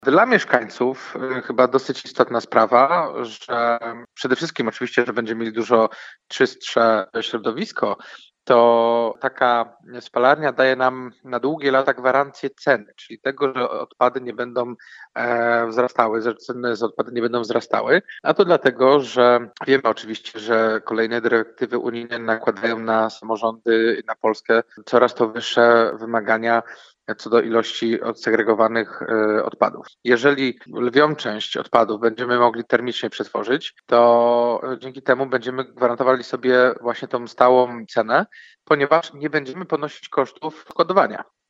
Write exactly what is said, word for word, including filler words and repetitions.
Dla mieszkańców y, chyba dosyć istotna sprawa, że przede wszystkim oczywiście, że będziemy mieli dużo czystsze środowisko, to taka spalarnia daje nam na długie lata gwarancję ceny, czyli tego, że odpady nie będą e, wzrastały, że ceny za odpady nie będą wzrastały. A to dlatego, że wiemy oczywiście, że kolejne dyrektywy unijne nakładają na samorządy i na Polskę coraz to wyższe wymagania co do ilości odsegregowanych e, odpadów. Jeżeli lwią część odpadów będziemy mogli termicznie przetworzyć, to e, dzięki temu będziemy gwarantowali sobie właśnie tą stałą cenę, ponieważ nie będziemy ponosić kosztów składowania.